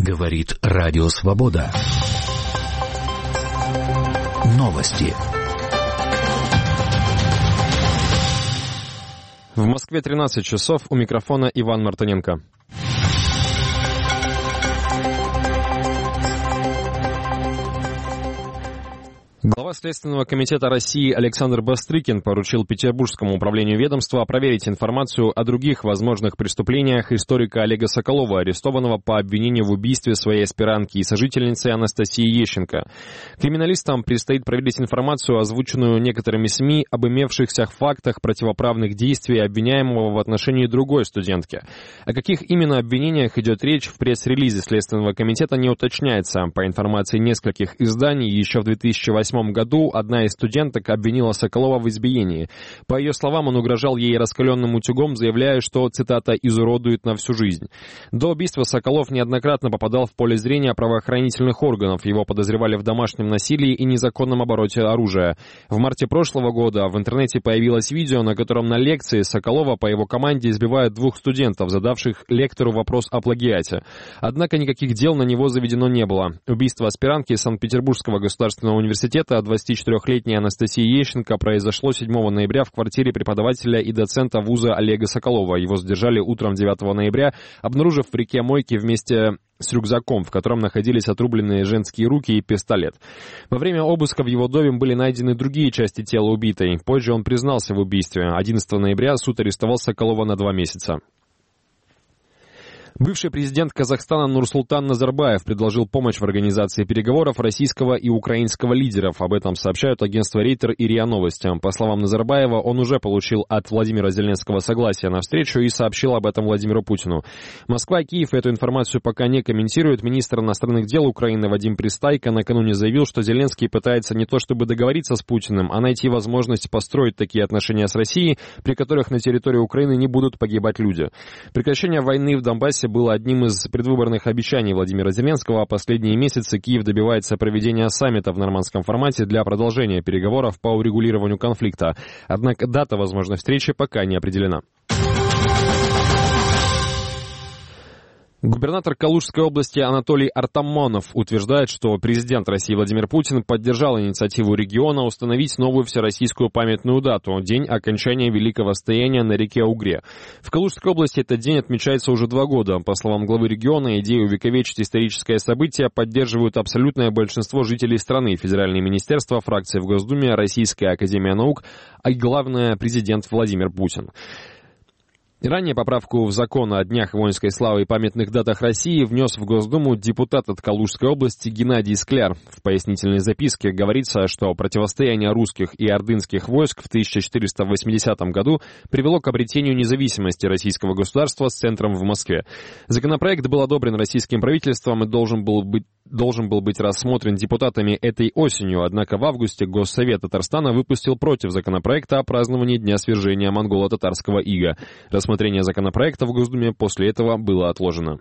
Говорит Радио Свобода. Новости. В Москве 13 часов. У микрофона Иван Мартыненко. Глава Следственного комитета России Александр Бастрыкин поручил Петербургскому управлению ведомства проверить информацию о других возможных преступлениях историка Олега Соколова, арестованного по обвинению в убийстве своей аспирантки и сожительницы Анастасии Ещенко. Криминалистам предстоит проверить информацию, озвученную некоторыми СМИ, об имевшихся фактах противоправных действий обвиняемого в отношении другой студентки. О каких именно обвинениях идет речь, в пресс-релизе Следственного комитета не уточняется. По информации нескольких изданий, еще в 2008 году одна из студенток обвинила Соколова в избиении. По ее словам, он угрожал ей раскаленным утюгом, заявляя, что, цитата, «изуродует на всю жизнь». До убийства Соколов неоднократно попадал в поле зрения правоохранительных органов. Его подозревали в домашнем насилии и незаконном обороте оружия. В марте прошлого года в интернете появилось видео, на котором на лекции Соколова по его команде избивают двух студентов, задавших лектору вопрос о плагиате. Однако никаких дел на него заведено не было. Убийство аспирантки Санкт-Петербургского государственного университета 24-летней Анастасии Ещенко произошло 7 ноября в квартире преподавателя и доцента вуза Олега Соколова. Его задержали утром 9 ноября, обнаружив в реке Мойки вместе с рюкзаком, в котором находились отрубленные женские руки и пистолет. Во время обыска в его доме были найдены другие части тела убитой. Позже он признался в убийстве. 11 ноября суд арестовал Соколова на 2 месяца. Бывший президент Казахстана Нурсултан Назарбаев предложил помощь в организации переговоров российского и украинского лидеров. Об этом сообщают агентства Рейтер и РИА Новости. По словам Назарбаева, он уже получил от Владимира Зеленского согласие на встречу и сообщил об этом Владимиру Путину. Москва и Киев эту информацию пока не комментируют. Министр иностранных дел Украины Вадим Пристайко накануне заявил, что Зеленский пытается не то чтобы договориться с Путиным, а найти возможность построить такие отношения с Россией, при которых на территории Украины не будут погибать люди. Прекращение войны в Донбассе было одним из предвыборных обещаний Владимира Зеленского. Последние месяцы Киев добивается проведения саммита в нормандском формате для продолжения переговоров по урегулированию конфликта. Однако дата возможной встречи пока не определена. Губернатор Калужской области Анатолий Артамонов утверждает, что президент России Владимир Путин поддержал инициативу региона установить новую всероссийскую памятную дату – день окончания Великого стояния на реке Угре. В Калужской области этот день отмечается уже 2 года. По словам главы региона, идею увековечить историческое событие поддерживают абсолютное большинство жителей страны, федеральные министерства, фракции в Госдуме, Российская академия наук, а главное – президент Владимир Путин. Ранее поправку в закон о днях воинской славы и памятных датах России внес в Госдуму депутат от Калужской области Геннадий Скляр. В пояснительной записке говорится, что противостояние русских и ордынских войск в 1480 году привело к обретению независимости российского государства с центром в Москве. Законопроект был одобрен российским правительством и должен был быть рассмотрен депутатами этой осенью, однако в августе Госсовет Татарстана выпустил против законопроекта о праздновании Дня свержения монголо-татарского ига. Рассмотрение законопроекта в Госдуме после этого было отложено.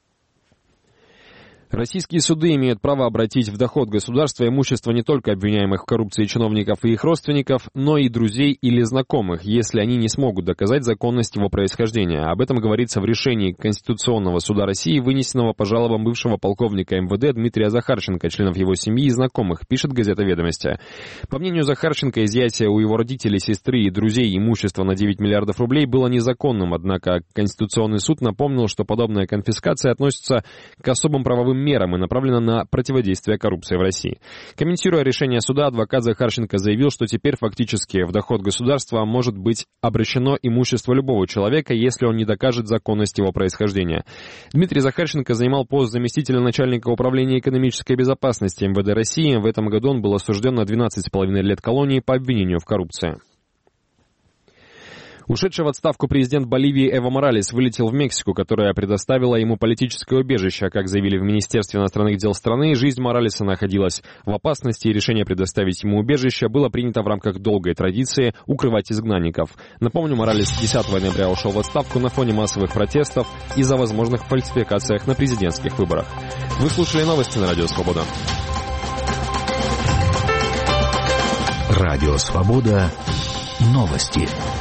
Российские суды имеют право обратить в доход государства имущество не только обвиняемых в коррупции чиновников и их родственников, но и друзей или знакомых, если они не смогут доказать законность его происхождения. Об этом говорится в решении Конституционного суда России, вынесенного по жалобам бывшего полковника МВД Дмитрия Захарченко, членов его семьи и знакомых, пишет газета «Ведомости». По мнению Захарченко, изъятие у его родителей, сестры и друзей имущества на 9 миллиардов рублей было незаконным, однако Конституционный суд напомнил, что подобная конфискация относится к особым правовым мерам и направлена на противодействие коррупции в России. Комментируя решение суда, адвокат Захарченко заявил, что теперь фактически в доход государства может быть обращено имущество любого человека, если он не докажет законность его происхождения. Дмитрий Захарченко занимал пост заместителя начальника управления экономической безопасности МВД России. В этом году он был осужден на 12,5 лет колонии по обвинению в коррупции. Ушедший в отставку президент Боливии Эво Моралес вылетел в Мексику, которая предоставила ему политическое убежище. Как заявили в Министерстве иностранных дел страны, жизнь Моралеса находилась в опасности, и решение предоставить ему убежище было принято в рамках долгой традиции укрывать изгнанников. Напомню, Моралес 10 ноября ушел в отставку на фоне массовых протестов из-за возможных фальсификациях на президентских выборах. Вы слушали новости на Радио Свобода. Радио Свобода. Новости.